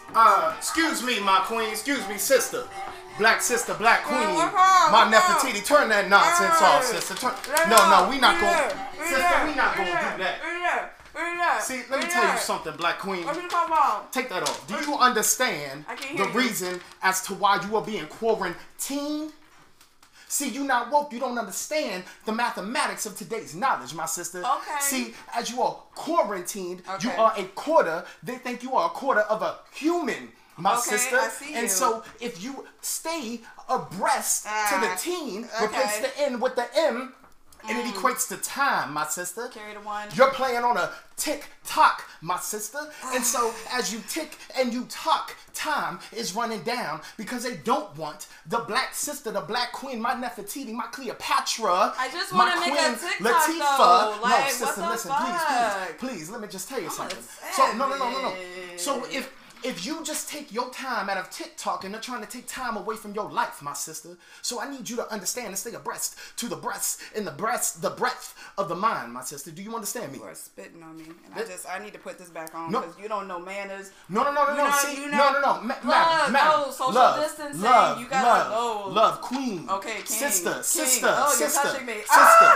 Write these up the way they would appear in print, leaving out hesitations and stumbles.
Excuse me, my queen. Excuse me, sister. Black sister, black queen. My Nefertiti, turn that nonsense off, sister. No, we not going. Sister, we not going to do that. See, let me tell you something, black queen. What are you talking about? Take that off. Do you understand the reason as to why you are being quarantined? See, you not woke. You don't understand the mathematics of today's knowledge, my sister. Okay. See, as you are quarantined, you are a quarter. They think you are a quarter of a human, my sister. I see and you. so, if you stay abreast to the teen, replace the N with the M, and it equates to time, my sister. Carry the one. You're playing on a tick-tock, my sister. And so, as you tick and you tock, time is running down because they don't want the black sister, the black queen, my Nefertiti, my Cleopatra. I just want to make a TikTok, Latifah. though. Like, No, sister, what the listen, fuck? please, let me just tell you something. Savage. So, no. So, if you just take your time out of TikTok and they're trying to take time away from your life, my sister. So I need you to understand and stay abreast to the breasts and the breadth of the mind, my sister. Do you understand me? You are spitting on me. And I need to put this back on because you don't know manners. No. See, no. Social distancing. You gotta know. Love, queen. Okay, king. Sister. Oh, you're touching me. Sister.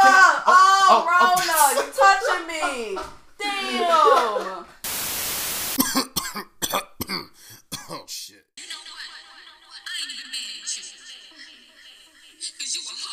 Rona, you're touching me. Damn. Oh, shit. You know what? I ain't even mad at you. Because you were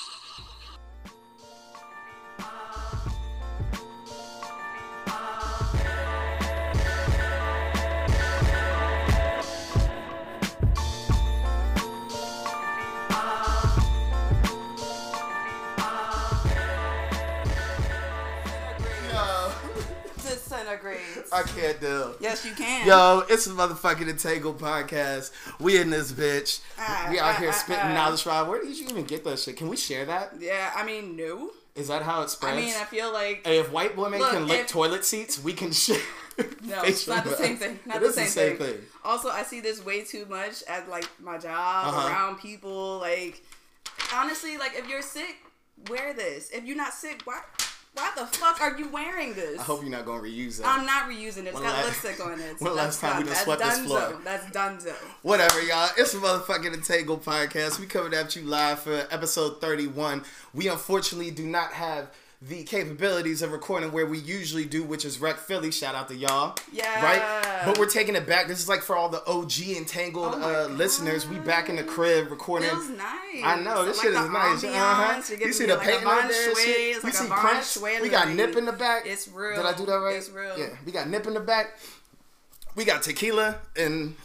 Disintegrates. I can't do. Yes, you can. Yo, it's a motherfucking Entangled podcast. We in this bitch. We out here spitting knowledge. Where did you even get that shit? Can we share that? Yeah, I mean, no. Is that how it spreads? I mean, I feel like... Hey, if white women can lick toilet seats, we can share. No, it's not the same thing. Not the same thing. Also, I see this way too much at, like, my job, around people. Like, honestly, like, if you're sick, wear this. If you're not sick, why the fuck are you wearing this? I hope you're not going to reuse that. I'm not reusing it. It's got lipstick on it. When last time we just swept this floor? That's dunzo. Whatever, y'all. It's a motherfucking Entangled podcast. We coming at you live for episode 31. We unfortunately do not have the capabilities of recording where we usually do, which is Rec Philly. Shout out to y'all. Yeah. Right? But we're taking it back. This is like for all the OG Entangled listeners. We back in the crib recording. Feels nice. I know. This like shit is nice. You see the painting like on there? Shit. We see prints. We got nip in the back. It's real. Did I do that right? It's real. Yeah. We got nip in the back. We got tequila and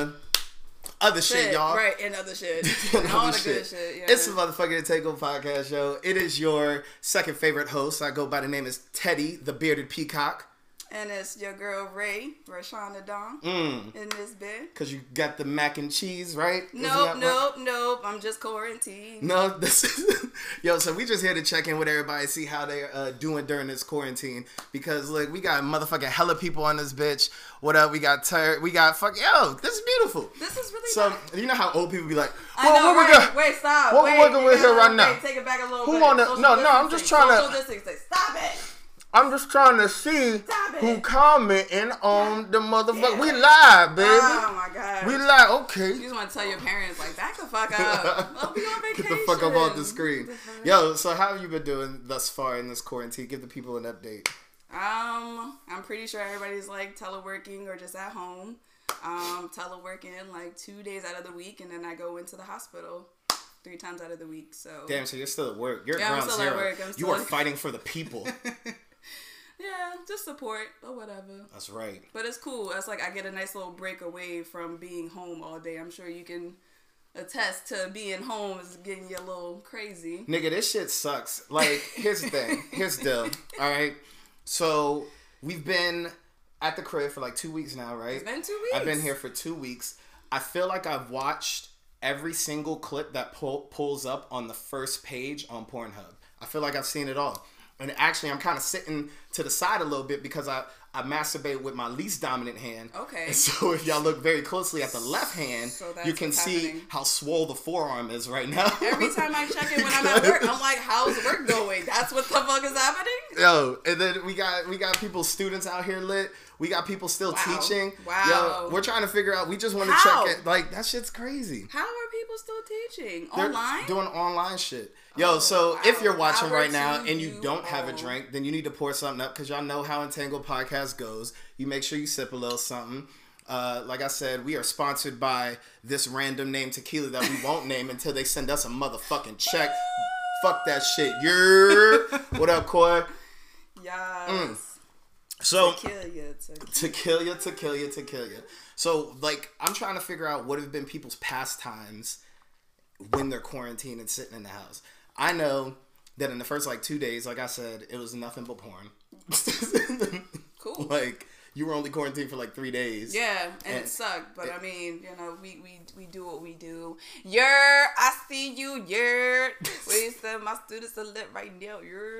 other shit, y'all. Right, and other shit. And all the good shit, yeah. It's a motherfucking Entangled podcast, yo. It is your second favorite host. I go by the name as Teddy, the bearded peacock. And it's your girl, Rashonda Dawn, in this bed. Because you got the mac and cheese, right? Nope. I'm just quarantined. No, this is... Yo, so we just here to check in with everybody, see how they're doing during this quarantine. Because, look, we got motherfucking hella people on this bitch. What up? We got yo, this is beautiful. This is really So, nice. you know how old people be like, I know, right? Wait, stop. What we're working with here right now? Take it back a little Who bit. wanna... No, I'm just trying to... Social distancing. Stop it. I'm just trying to see who commenting on the motherfucker. We live, baby. Oh my god. We live. Okay. You just want to tell your parents, like, back the fuck up. I'll be on vacation. Get the fuck up off the screen. Yo, so how have you been doing thus far in this quarantine? Give the people an update. I'm pretty sure everybody's like teleworking or just at home. Teleworking like 2 days out of the week, and then I go into the hospital 3 times out of the week. So damn, so you're still at work. You're at I'm ground still zero. at work. You are fighting for the people. Yeah, just support or whatever. That's right. But it's cool. It's like I get a nice little break away from being home all day. I'm sure you can attest to being home is getting you a little crazy. Nigga, this shit sucks. Like, here's the thing. Here's the deal. All right. So, we've been at the crib for like 2 weeks now, right? It's been 2 weeks. I've been here for 2 weeks. I feel like I've watched every single clip that pulls up on the first page on Pornhub. I feel like I've seen it all. And actually, I'm kind of sitting to the side a little bit because I masturbate with my least dominant hand. Okay. And so if y'all look very closely at the left hand, you can see happening. how swole the forearm is right now. Every time I check in when I'm at work, I'm like, how's work going? That's what the fuck is happening? Yo, and then we got people, students out here lit. We got people still teaching. Wow. Yo, we're trying to figure out. We just want to check it. Like, that shit's crazy. How are people still teaching? They're online? doing online shit. Yo, if you're watching right now and you don't have a drink, then you need to pour something up, because y'all know how Entangled Podcast goes. You make sure you sip a little something. Like I said, we are sponsored by this random name tequila that we won't name until they send us a motherfucking check. Fuck that shit. What up, Coy? Yes. So to kill you. So, like, I'm trying to figure out what have been people's pastimes when they're quarantined and sitting in the house. I know that in the first, 2 days, like I said, it was nothing but porn. Cool. Like, you were only quarantined for 3 days. Yeah, and it sucked. But I mean, we do what we do. I see you. We said my students are lit right now.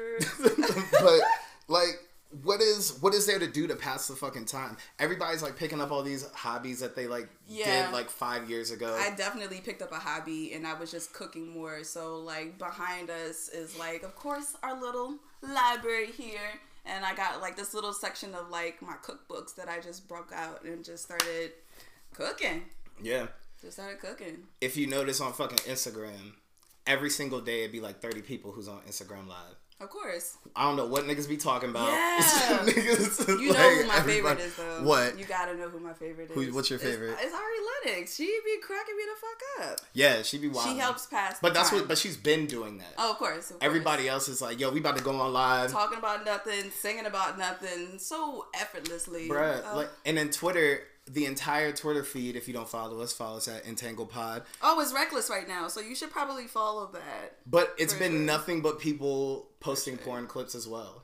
But what is there to do to pass the fucking time? Everybody's picking up all these hobbies that they did 5 years ago. I definitely picked up a hobby, and I was just cooking more. So behind us is of course, our little library here. And I got this little section of my cookbooks that I just broke out and just started cooking. Yeah. Just started cooking. If you notice on fucking Instagram, every single day it'd be 30 people who's on Instagram Live. Of course. I don't know what niggas be talking about. Yeah. Niggas, you know who my favorite is, though. What? You gotta know who my favorite is. What's your favorite? It's Ari Lennox. She be cracking me the fuck up. Yeah, she be wild. She helps pass But she's been doing that. Oh, of course. Everybody else is yo, we about to go on live. Talking about nothing, singing about nothing, so effortlessly. Bruh, and then Twitter, the entire Twitter feed, if you don't follow us at Entangled Pod. Oh, it's reckless right now, so you should probably follow that. But it's been nothing but people posting porn clips as well.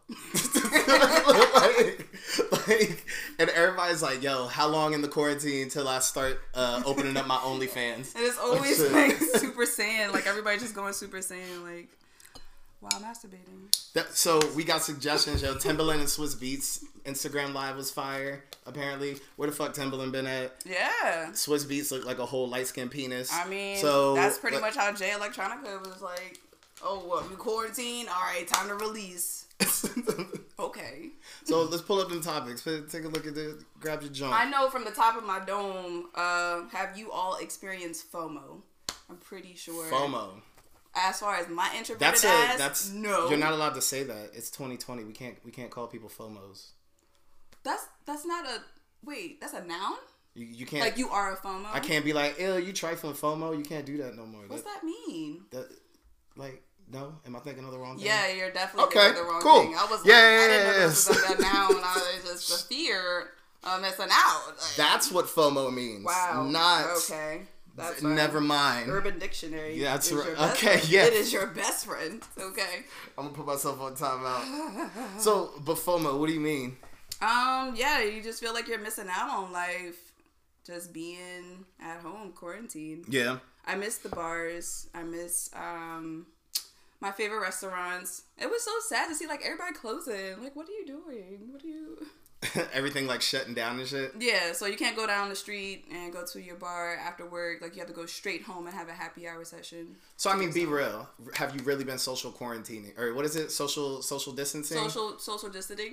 And everybody's yo, how long in the quarantine till I start opening up my OnlyFans? And it's always Super Saiyan, everybody just going Super Saiyan, while masturbating. So we got suggestions, yo. Timbaland and Swiss Beats Instagram Live was fire, apparently. Where the fuck Timbaland been at? Yeah. Swiss Beats looked like a whole light-skinned penis. I mean, so that's pretty much how Jay Electronica was oh, what, we quarantine? All right, time to release. Okay. So let's pull up them topics. Take a look at grab your joint. I know from the top of my dome, have you all experienced FOMO? I'm pretty sure. FOMO. As far as my introverted no. You're not allowed to say that. It's 2020. We can't call people FOMOs. That's not a wait. That's a noun. You can't you are a FOMO. I can't be ew, you trifling FOMO. You can't do that no more. What's that mean? No, am I thinking of the wrong thing? Yeah, you're definitely thinking of the wrong thing. I was I didn't know this was a noun. It's just the fear of missing out. That's what FOMO means. Wow. Not okay. That's never mind. Urban Dictionary. Yeah, that's right. Okay, yeah. It is your best friend. Okay. I'm gonna put myself on timeout. So, but FOMO, what do you mean? Yeah, you just feel like you're missing out on life, just being at home, quarantined. Yeah. I miss the bars. I miss my favorite restaurants. It was so sad to see everybody closing. What are you doing? What are you? Everything shutting down and shit. Yeah, so you can't go down the street and go to your bar after work. You have to go straight home and have a happy hour session. So I mean, be real. Have you really been social quarantining, or what is it? Social distancing. Social distancing.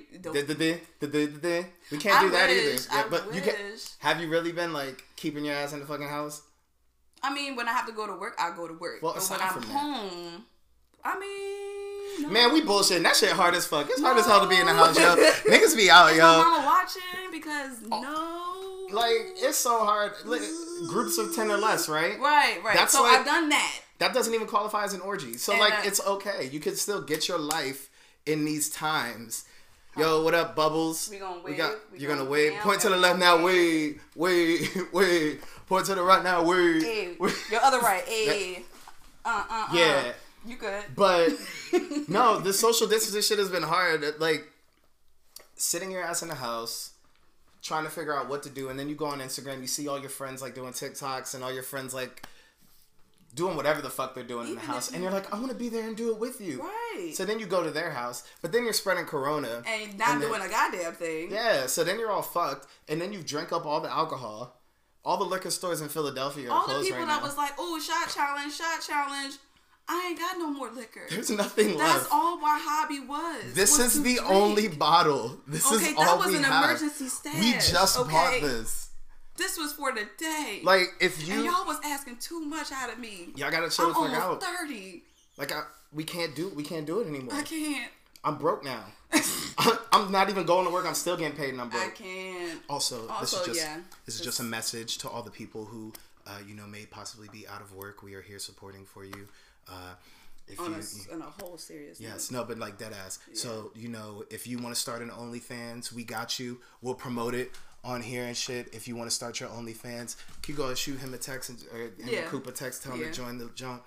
We can't do that either. Yeah, but you can. Have you really been keeping your ass in the fucking house? I mean, when I have to go to work, I go to work. Well, but when I'm home, I mean, no. Man, we bullshitting. That shit hard as fuck. It's hard as hell to be in the house, yo. Niggas be out, yo. My mama watching because it's so hard. Groups of 10 or less, right? Right. That's so I've done that. That doesn't even qualify as an orgy. So it's okay. You can still get your life in these times. Yo, what up, Bubbles? We gonna wave. You're gonna wave. Point to the left now. Wave. Point to the right now. Wave. Hey, your other right. Hey. Yeah. You good. But no, the social distancing shit has been hard. Sitting your ass in the house, trying to figure out what to do, and then you go on Instagram, you see all your friends doing TikToks and all your friends doing whatever the fuck they're doing in the house, and you're I want to be there and do it with you. Right. So then you go to their house, but then you're spreading corona. And not doing a goddamn thing. Yeah, so then you're all fucked, and then you've drank up all the alcohol. All the liquor stores in Philadelphia are closed right now. All the people that was oh, shot challenge. I ain't got no more liquor. There's nothing left. That's all my hobby was. This is the only bottle. This is all we have. Okay, that was an emergency stash. We just bought this. This was for the day. Like, if you... And y'all was asking too much out of me. Y'all gotta chill the fuck out. I'm almost 30. Like, we can't do it anymore. I can't. I'm broke now. I'm not even going to work. I'm still getting paid and I'm broke. I can't. Also this is just a message to all the people who, may possibly be out of work. We are here supporting for you. On a whole serious note. Yes, no, but like dead ass. Yeah. So, if you want to start an OnlyFans, we got you. We'll promote it on here and shit. If you want to start your OnlyFans, can you go and shoot him a text or Coop a text, tell him to join the jump.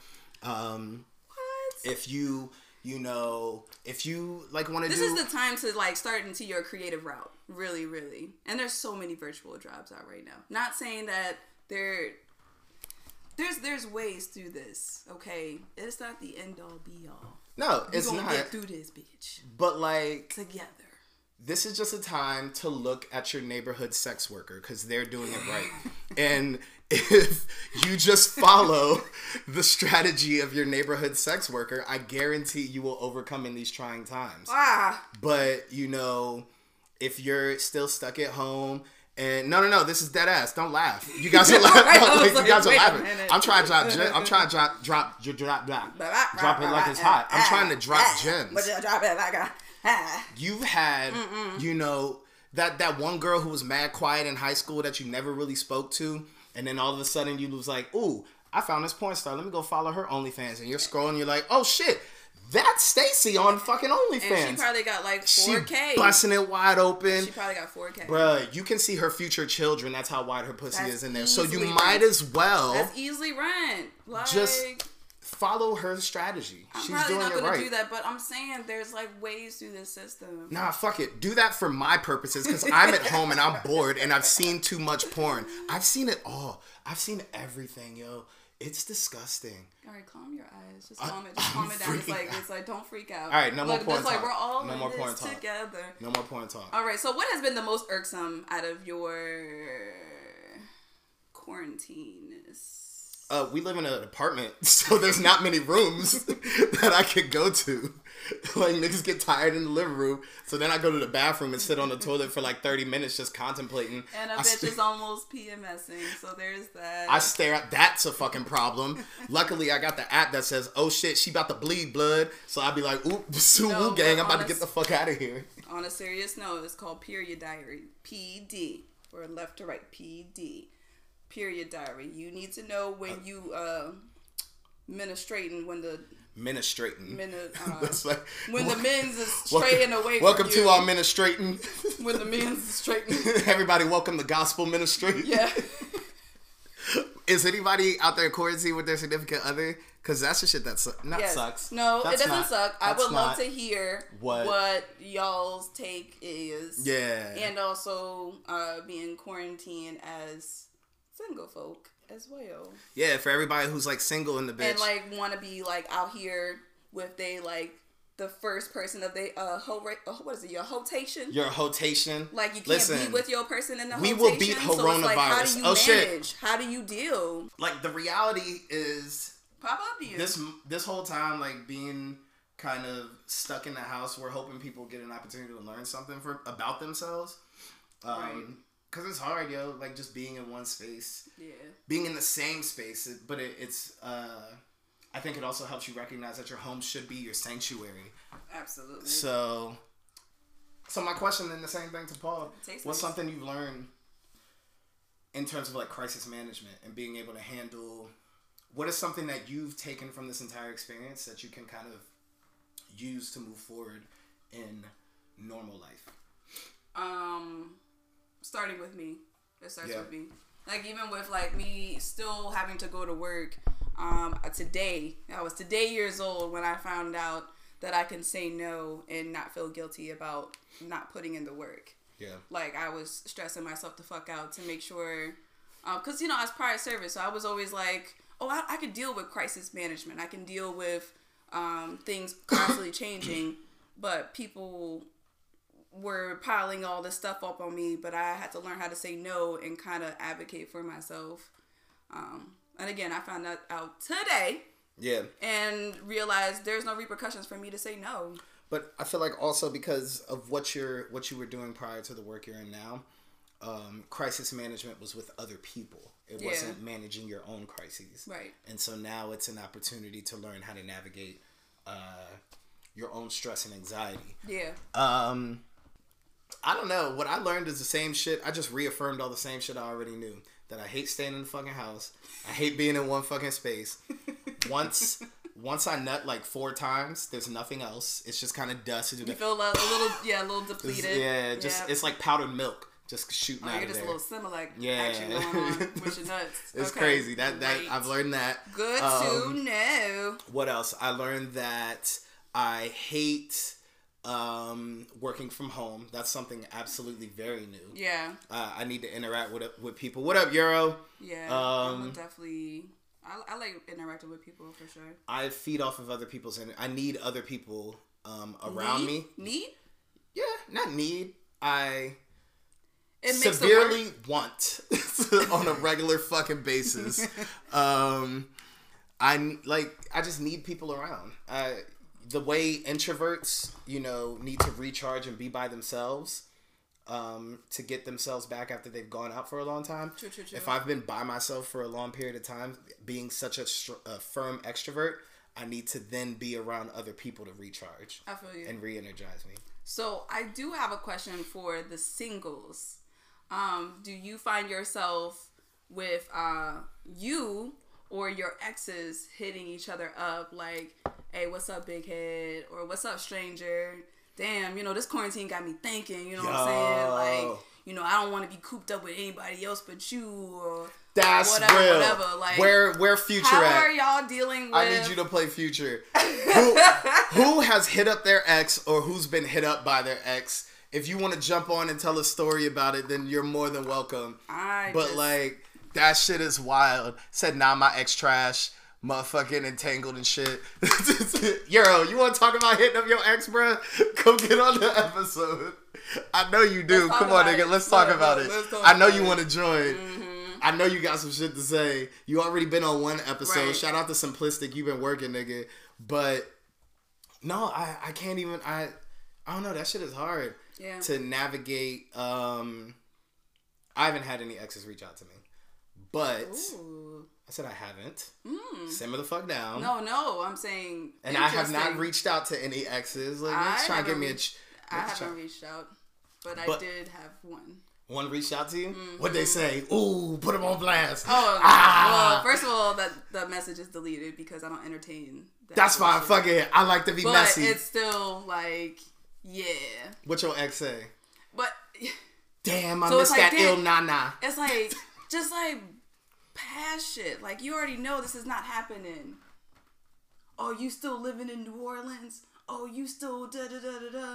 If you if you like want to this is the time to like start into your creative route, really, really. And there's so many virtual jobs out right now. Not saying that there's ways through this, okay? It's not the end all be all. No, it's not. We're gonna get through this, bitch. But like together. This is just a time to look at your neighborhood sex worker because they're doing it right. And if you just follow the strategy of your neighborhood sex worker, I guarantee you will overcome in these trying times. But, if you're still stuck at home and no, this is dead ass. Don't laugh. You guys are laughing. You guys are laughing. I'm trying to drop it like it's hot. I'm trying to drop gems. But drop it like a... You've had, that one girl who was mad quiet in high school that you never really spoke to, and then all of a sudden you was like, ooh, I found this porn star. Let me go follow her OnlyFans. And you're scrolling, you're like, oh shit, that's Stacy on fucking OnlyFans. And she probably got like 4K. She busting it wide open. She probably got 4K. Bruh, you can see her future children. That's how wide her pussy is in there. So you might as well. That's easily rent. Just follow her strategy. She's doing it right. I'm probably not going to do that, but I'm saying there's like ways through this system. Nah, fuck it. Do that for my purposes because I'm at home and I'm bored and I've seen too much porn. I've seen it all. I've seen everything, yo. It's disgusting. All right, calm your eyes. Just calm it down. It's like don't freak out. All right, no more porn talk. Like we're all no in more this porn talk. Together. No more porn talk. All right. So what has been the most irksome out of your quarantine? We live in an apartment, so there's not many rooms that I could go to. Like, niggas get tired in the living room, so then I go to the bathroom and sit on the toilet for like 30 minutes just contemplating. And a bitch is almost PMSing, so there's that. I stare at, that's a fucking problem. Luckily, I got the app that says, oh shit, she about to bleed blood. So I'd be like, ooh, Sue gang, I'm about to get the fuck out of here. On a serious note, it's called Period Diary. PD. Or left to right, PD. Period diary. You need to know when you ministrating, when the ministrating. When the men's is straying away welcome from you. To our ministrating. When the men's is straightening. Everybody welcome to gospel ministry. Yeah. Is anybody out there quarantined with their significant other? Because that's the shit that sucks. No, it doesn't suck. I would love to hear what y'all's take is. Yeah. And also being quarantined as single folk as well. Yeah, for everybody who's like single in the bitch. And like want to be like out here with they like the first person of they what is it, your hotation? Your hotation. Like you can't be with your person in the we hotation. We will beat coronavirus. So it's like, how do you manage? Shit. How do you deal? Like the reality is pop up to you. This whole time like being kind of stuck in the house, we're hoping people get an opportunity to learn something about themselves. Right. Because it's hard, yo, like, just being in one space. Yeah. Being in the same space, but it's, I think it also helps you recognize that your home should be your sanctuary. Absolutely. So my question, then the same thing to Paul. What's something you've learned in terms of, like, crisis management and being able to handle, what is something that you've taken from this entire experience that you can kind of use to move forward in normal life? Starting with me. It starts with me. Like, even with, like, me still having to go to work, today, I was years old when I found out that I can say no and not feel guilty about not putting in the work. Yeah. Like, I was stressing myself the fuck out to make sure, because, I was prior service, so I was always like, I could deal with crisis management. I can deal with things constantly changing, but people were piling all this stuff up on me, but I had to learn how to say no and kind of advocate for myself. And again, I found that out today. Yeah. And realize there's no repercussions for me to say no. But I feel like also because of what you were doing prior to the work you're in now, crisis management was with other people. It wasn't managing your own crises. Right. And so now it's an opportunity to learn how to navigate your own stress and anxiety. Yeah. I don't know. What I learned is the same shit. I just reaffirmed all the same shit I already knew. That I hate staying in the fucking house. I hate being in one fucking space. Once I nut like 4 times, there's nothing else. It's just kind of dust. You feel a little depleted. It's like powdered milk. Just shooting out of there. You're just a little Similac action going on with your nuts. It's crazy. That I've learned that. Good to know. What else? I learned that I hate working from home. That's something absolutely very new. Yeah. I need to interact with people. What up, Euro? Yeah. I'm definitely. I like interacting with people for sure. I feed off of other people's. I need other people around me. Need? Yeah, not need. I it severely want on a regular fucking basis. I just need people around. The way introverts, need to recharge and be by themselves to get themselves back after they've gone out for a long time. True. If I've been by myself for a long period of time, being such a firm extrovert, I need to then be around other people to recharge. I feel you. And re-energize me. So I do have a question for the singles. Do you find yourself with you or your exes hitting each other up like, hey, what's up, big head? Or what's up, stranger? Damn, this quarantine got me thinking, you know what I'm saying? Like, I don't want to be cooped up with anybody else but you or that's whatever, real. Whatever. Like, where Future how at? How are y'all dealing with... I need you to play Future. Who has hit up their ex or who's been hit up by their ex? If you want to jump on and tell a story about it, then you're more than welcome. That shit is wild. Said, nah, my ex trash. Motherfucking entangled and shit. Euro, you want to talk about hitting up your ex, bro? Come get on the episode. I know you do. Come on, nigga. Let's talk about it. I know you want to join. Mm-hmm. I know you got some shit to say. You already been on one episode. Right. Shout out to Simplistic. You been working, nigga. But no, I can't even. I don't know. That shit is hard to navigate. I haven't had any exes reach out to me, but. Ooh. I said I haven't. Simmer the fuck down. No, I'm saying. And I have not reached out to any exes. Like, let's try and get me a. I haven't reached out, but I did have one. One reached out to you? Mm-hmm. What'd they say? Ooh, put them on blast. Well, first of all, the message is deleted because I don't entertain that. That's fine. Fuck it. I like to be messy. But it's still like, yeah. What your ex say? But. Damn, I missed that ill nana. It's like, just like. Past shit. Like, you already know this is not happening. Oh, you still living in New Orleans? Oh, you still da-da-da-da-da.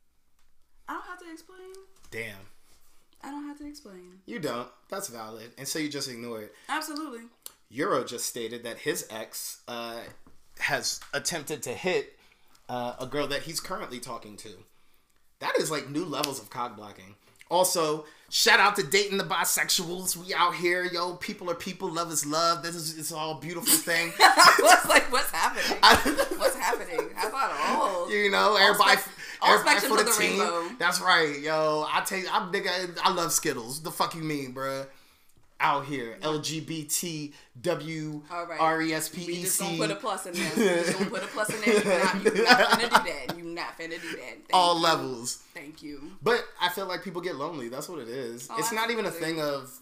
I don't have to explain. Damn. I don't have to explain. You don't. That's valid. And so you just ignore it. Absolutely. Euro just stated that his ex has attempted to hit a girl that he's currently talking to. That is like new levels of cock blocking. Also, shout out to Dating the Bisexuals. We out here, yo. People are people. Love is love. It's all a beautiful thing. What's happening? What's happening? How about all? Everybody for the team. Rainbow. That's right, yo. I love Skittles. The fuck you mean, bruh? Out here, LGBTWRESPEC. We just gonna put a plus in there. You're not finna do that. You're not finna do that. All levels. Thank you. But I feel like people get lonely. That's what it is. It's not even a thing of.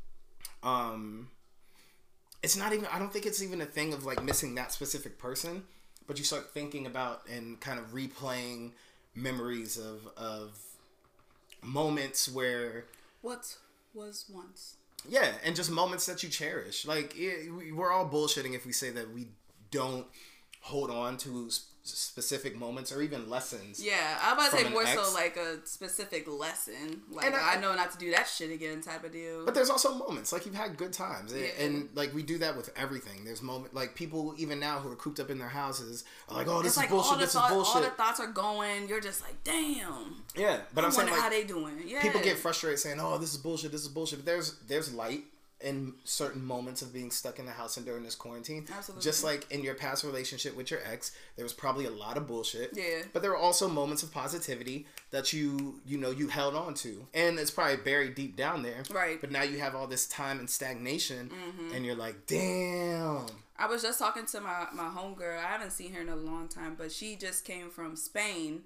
It's not even. I don't think it's even a thing of like missing that specific person. But you start thinking about and kind of replaying memories of moments where. What was once. Yeah, and just moments that you cherish. Like, we're all bullshitting if we say that we don't hold on to specific moments or even lessons. Yeah, I'm about to say more so like a specific lesson. Like, I know not to do that shit again type of deal. But there's also moments. Like, you've had good times. Yeah. And, like, we do that with everything. There's moments. Like, people even now who are cooped up in their houses are like, oh, this is bullshit, this is bullshit. All the thoughts are going. You're just like, damn. Yeah, but I'm saying, like, how they doing. Yeah. People get frustrated saying, oh, this is bullshit, this is bullshit. But there's light in certain moments of being stuck in the house and during this quarantine. Absolutely. Just like in your past relationship with your ex, there was probably a lot of bullshit. Yeah. But there were also moments of positivity that you held on to. And it's probably buried deep down there. Right. But now you have all this time and stagnation and you're like, damn. I was just talking to my homegirl. I haven't seen her in a long time, but she just came from Spain,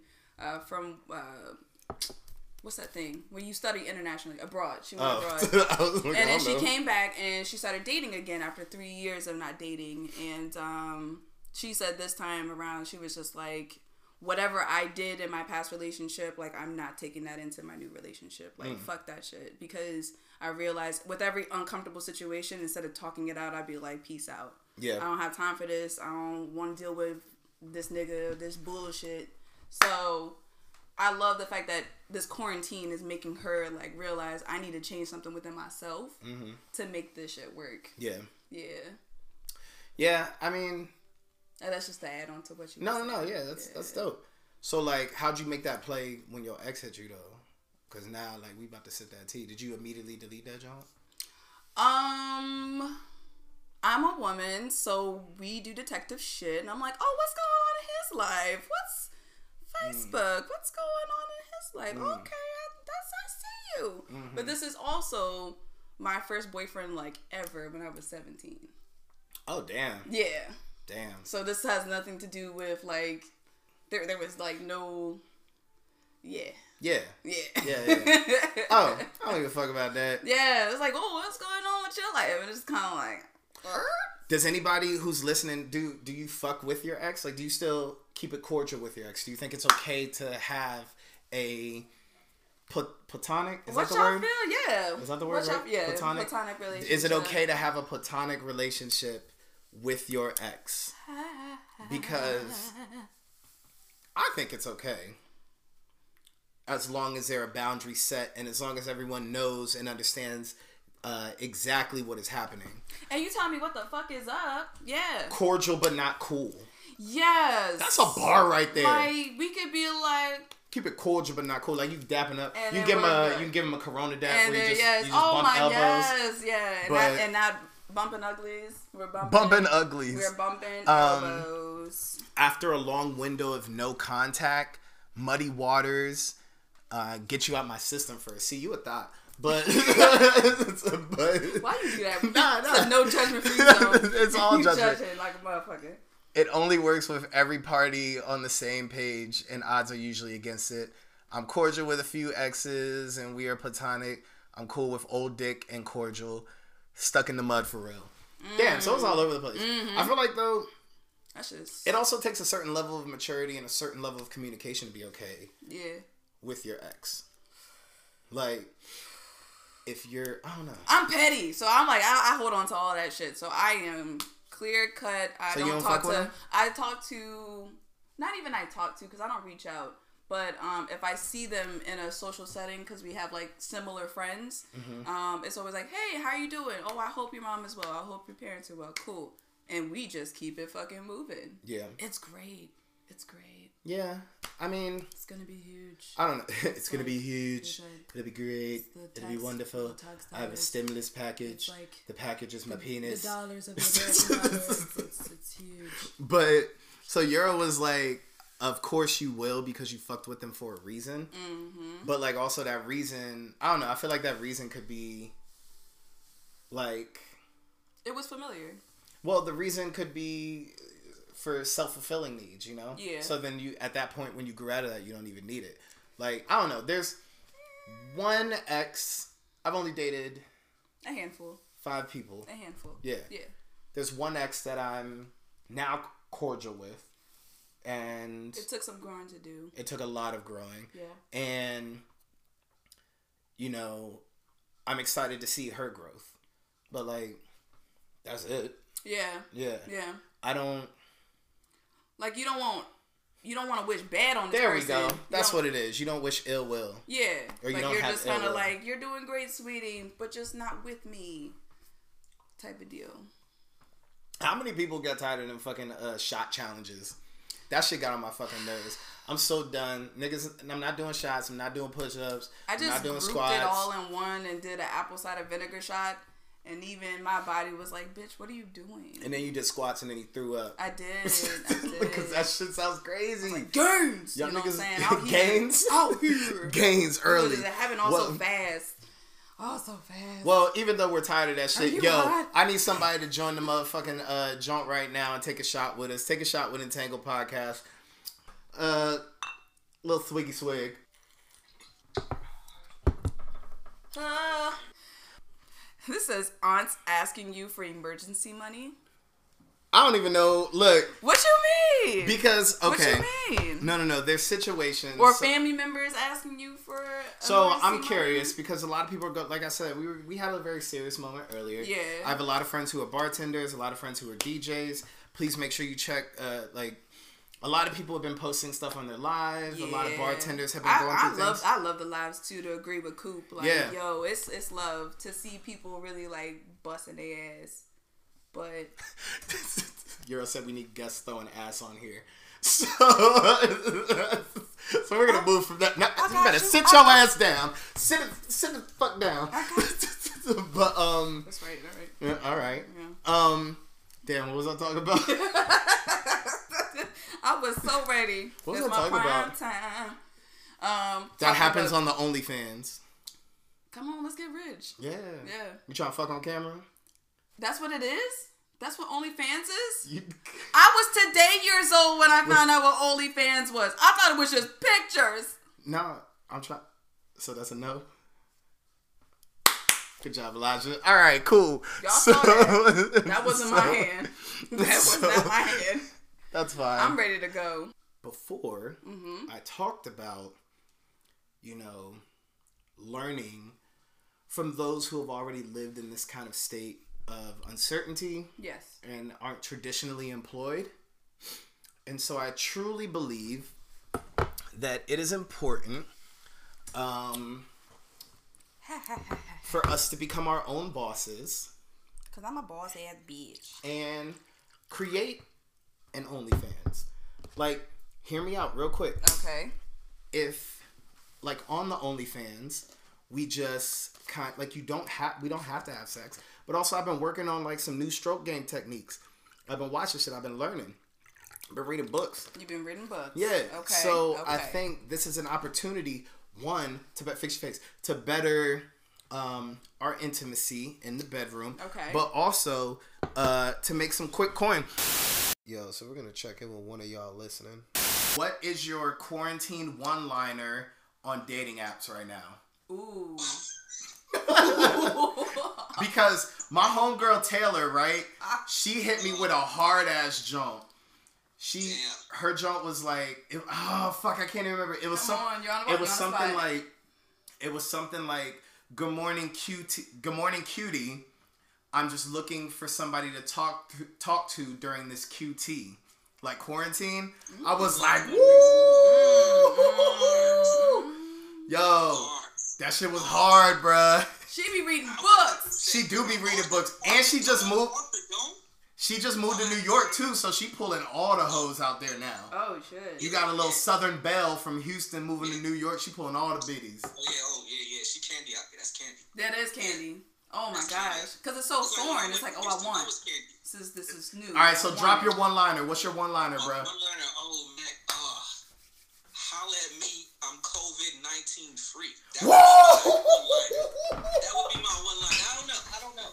what's that thing? When you study internationally, abroad. She went abroad. And then she came back and she started dating again after 3 years of not dating. And she said this time around, she was just like, whatever I did in my past relationship, like, I'm not taking that into my new relationship. Like, fuck that shit. Because I realized with every uncomfortable situation, instead of talking it out, I'd be like, peace out. Yeah. I don't have time for this. I don't want to deal with this nigga, this bullshit. So I love the fact that this quarantine is making her like realize I need to change something within myself to make this shit work. Yeah. Yeah. Yeah, I mean, and that's just to add on to what you No, yeah, that's dope. So like, how'd you make that play when your ex hit you though? Because now like we about to sip that tea. Did you immediately delete that junk? I'm a woman, so we do detective shit, and I'm like, oh, what's going on in his life? What's Facebook? What's going on in his life? Okay, I see you. But this is also my first boyfriend like ever when I was 17. Oh damn. Yeah. Damn. So this has nothing to do with like there was like no. Yeah. Yeah. Yeah. Yeah. Oh, I don't give a fuck about that. Yeah, it's like, oh, what's going on with your life? And it's kind of like. Does anybody who's listening do you fuck with your ex? Like, do you still keep it cordial with your ex? Do you think it's okay to have a platonic? Is that the word? Yeah. Is that the word? Right? Yeah. Platonic relationship. Is it okay to have a platonic relationship with your ex? Because I think it's okay. As long as there are boundaries set and as long as everyone knows and understands exactly what is happening. And you tell me what the fuck is up. Yeah. Cordial but not cool. Yes. That's a bar right there. Like, we could be like... Keep it cordial but not cool. Like, you dapping up. You can give him a Corona dap and where you just oh bump my, elbows. Yes, yeah. And not bumping uglies. We're bumping uglies. We're bumping elbows. After a long window of no contact, muddy waters, get you out my system first. See, you a thought. But why you do that? Nah. No judgment for you. It's all you judgment. Judging like a motherfucker. It only works with every party on the same page, and odds are usually against it. I'm cordial with a few exes, and we are platonic. I'm cool with old dick and cordial. Stuck in the mud for real. Damn, so it's all over the place. I feel like though, that's just... it also takes a certain level of maturity and a certain level of communication to be okay. Yeah. With your ex, like. If you're, I don't know. I'm petty, so I'm like, I hold on to all that shit. So I am clear cut. I don't talk to. I talk to, not even I talk to, because I don't reach out. But if I see them in a social setting, because we have like similar friends, it's always like, hey, how you doing? Oh, I hope your mom is well. I hope your parents are well. Cool. And we just keep it fucking moving. Yeah. It's great. It's great. Yeah. I mean, it's gonna be huge. I don't know. It's gonna be huge. It'll be great. It'll be wonderful. I have a stimulus package. Like the package is my penis. The dollars of the American dollars. It's huge. But so Euro was like, of course you will because you fucked with them for a reason. But like also that reason, I don't know. I feel like that reason could be like it was familiar. Well, the reason could be for self-fulfilling needs, you know? Yeah. So then you, at that point, when you grew out of that, you don't even need it. Like, I don't know. There's one ex, I've only dated... A handful. 5 people. A handful. Yeah. Yeah. There's one ex that I'm now cordial with, and... It took some growing to do. It took a lot of growing. Yeah. And, you know, I'm excited to see her growth. But, like, that's it. Yeah. Yeah. Yeah. I don't... Like, you don't want to wish bad on this person. There we go. That's what it is. You don't wish ill will. Yeah. Or like, you're just kind of like, you're doing great, sweetie, but just not with me type of deal. How many people got tired of them fucking shot challenges? That shit got on my fucking nerves. I'm so done. Niggas, I'm not doing shots. I'm not doing push-ups. I just not doing grouped squats. It all in one and did an apple cider vinegar shot. And even my body was like, bitch, what are you doing? And then you did squats and then you threw up. I did. Because that shit sounds crazy. Like, gains! Y'all you know niggas, what I'm saying? Out gains? Out here. Gains early. It happened all so fast. Oh, so fast. Well, even though we're tired of that shit, yo, hot? I need somebody to join the motherfucking joint right now and take a shot with us. Take a shot with Entangled Podcast. Little swiggy swig. This says aunts asking you for emergency money. I don't even know. Look. What you mean? Because, okay. What you mean? No. There's situations. Or family members asking you for So I'm money? curious because a lot of people are like I said, we had a very serious moment earlier. Yeah. I have a lot of friends who are bartenders, a lot of friends who are DJs. Please make sure you check, a lot of people have been posting stuff on their lives. Yeah. A lot of bartenders have been going through things. I love the lives too, to agree with Coop. Like, yo, it's love to see people really like busting their ass. But Euro said we need guests throwing ass on here. So we're gonna move from that. Now, you better sit your ass down. Sit the fuck down. But that's right. All right. Yeah, all right. Yeah. Damn, what was I talking about? I was so ready. What was I talking about? Time. That happens on the OnlyFans. Come on, let's get rich. Yeah. Yeah. You trying to fuck on camera? That's what it is? That's what OnlyFans is? I was today years old when I found out what OnlyFans was. I thought it was just pictures. No, I'm trying. So that's a no? Good job, Elijah. All right, cool. Y'all saw that. That wasn't my hand. That was not my hand. That's fine. I'm ready to go. Before, I talked about, learning from those who have already lived in this kind of state of uncertainty. Yes. And aren't traditionally employed. And so I truly believe that it is important for us to become our own bosses. Because I'm a boss ass bitch. And create an OnlyFans. Like, hear me out real quick. Okay. If, like, on the OnlyFans, we just we don't have to have sex. But also, I've been working on, like, some new stroke game techniques. I've been watching shit. I've been learning. I've been reading books. You've been reading books? Yeah. Okay. So, I think this is an opportunity, one, to fix your face, to better our intimacy in the bedroom. Okay. But also, to make some quick coin. Yo, so we're going to check in with one of y'all listening. What is your quarantine one-liner on dating apps right now? Ooh. Because my homegirl Taylor, right? She hit me with a hard-ass jump. Her jump was like, I can't even remember. It was something like, good morning, cutie. I'm just looking for somebody to talk to during this QT. Like quarantine. I was like, woo! Yo, that shit was hard, bruh. She be reading books. She do be reading books. And she just moved. She just moved to New York too, so she pulling all the hoes out there now. Oh shit. You got a little Southern Belle from Houston moving to New York. She pulling all the biddies. Oh yeah. She candy out there. That's candy. That is candy. Oh my gosh. Because it's so foreign. It's like, I want. This is new. Alright, so drop your one-liner. What's your one-liner, bro? One-liner, holla at me, I'm COVID-19 free. That would be my one-liner. I don't know.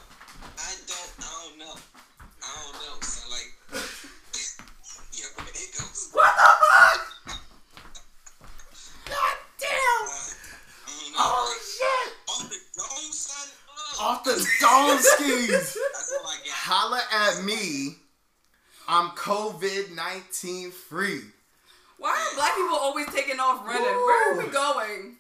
So like, yeah, it goes. What the fuck? God damn. Oh shit. Off the dome, son. Off the dome skis. That's all I got. Holla at me. I'm COVID-19 free. Why are black people always taking off running? Woo. Where are we going?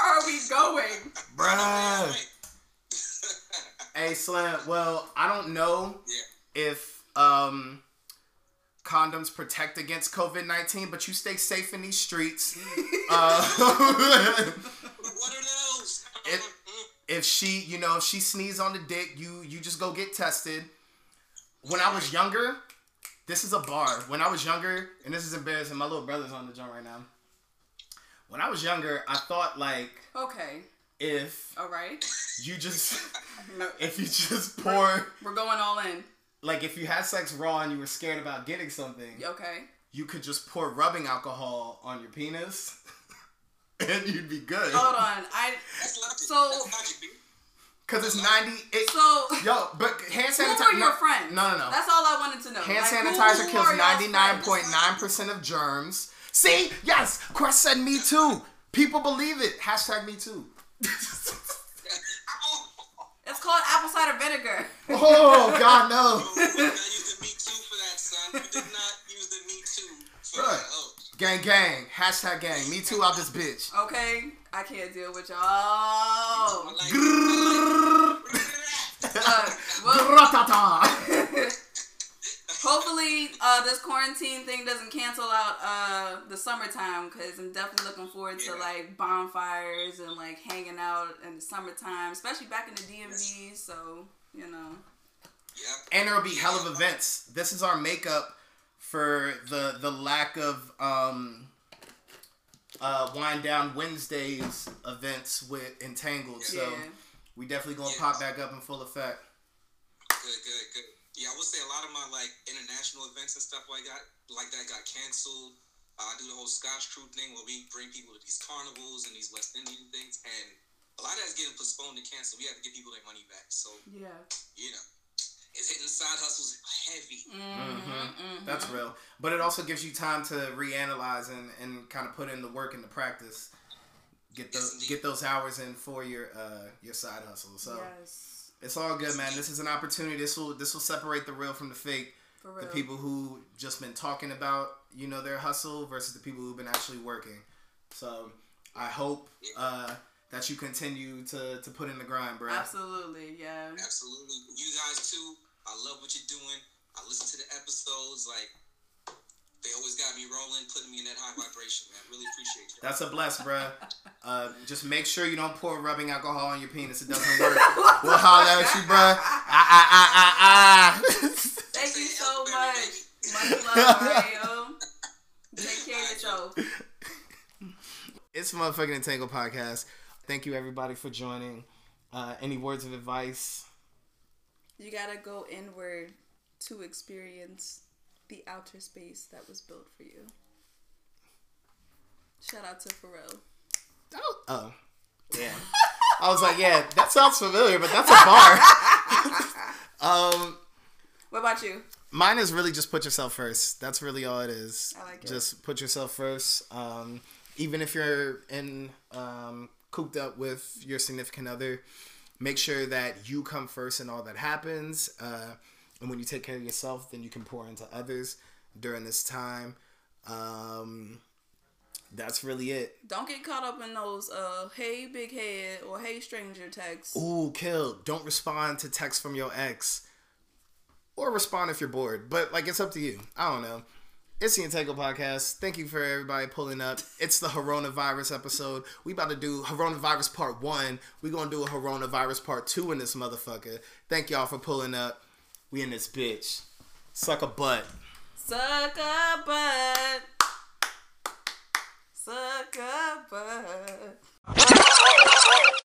Bruh. Hey, Slam. Well, I don't know if condoms protect against COVID-19, but you stay safe in these streets. What are those? If she sneezes on the dick, you just go get tested. When I was younger, this is a bar. When I was younger, and this is embarrassing, my little brother's on the joint right now. When I was younger, I thought like... Okay. if all right, you just pour, we're going all in. Like if you had sex raw and you were scared about getting something, okay, you could just pour rubbing alcohol on your penis, and you'd be good. Hold on, Because it's 90. But hand sanitizer. Who are your friends? No. That's all I wanted to know. Hand sanitizer kills 99.9% of germs. See? Yes. Quest said me too. People believe it. Hashtag me too. It's called apple cider vinegar. Oh, God, no. You did not use the me too for that, son. You did not use the me too for that. Oh. Gang. Hashtag gang. Me too out this bitch. Okay. I can't deal with y'all. Hopefully, this quarantine thing doesn't cancel out the summertime, because I'm definitely looking forward to like bonfires and like hanging out in the summertime, especially back in the DMV. So you know. Yeah. And there'll be hell of events. This is our makeup for the lack of Wind Down Wednesdays events with Entangled. So we definitely gonna pop back up in full effect. Good. Yeah, I would say a lot of my like international events and stuff like that got canceled. I do the whole Scotch Crew thing where we bring people to these carnivals and these West Indian things, and a lot of that's getting postponed and canceled. We have to give people their money back. So you know, it's hitting side hustles heavy. That's real. But it also gives you time to reanalyze and kind of put in the work and the practice. Get those hours in for your side hustle. So it's all good, man. This is an opportunity. This will separate the real from the fake. For real. The people who just been talking about, you know, their hustle versus the people who've been actually working. So I hope that you continue to put in the grind, bro. Absolutely, yeah. Absolutely. You guys too. I love what you're doing. I listen to the episodes. Like, they always got me rolling, putting me in that high vibration, man. Really appreciate you. That's a bless, bro. Just make sure you don't pour rubbing alcohol on your penis. It doesn't work. We'll holler at you, bro. Thank you so much. Much love, Mario. Take care of yourself. It's motherfucking Entangled Podcast. Thank you, everybody, for joining. Any words of advice? You gotta go inward to experience the outer space that was built for you. Shout out to Pharrell. Oh. Yeah. I was like, yeah, that sounds familiar, but that's a bar. What about you? Mine is really just put yourself first. That's really all it is. I like it. Just put yourself first. Even if you're cooped up with your significant other, make sure that you come first in all that happens. And when you take care of yourself, then you can pour into others during this time. That's really it. Don't get caught up in those hey big head or hey stranger texts. Ooh, kill. Don't respond to texts from your ex. Or respond if you're bored. But like, it's up to you. I don't know. It's the Entangled Podcast. Thank you for everybody pulling up. It's the coronavirus episode. We about to do coronavirus part 1. We gonna do a coronavirus part 2 in this motherfucker. Thank y'all for pulling up. We in this bitch. Suck a butt. Suck a butt. Suck a butt.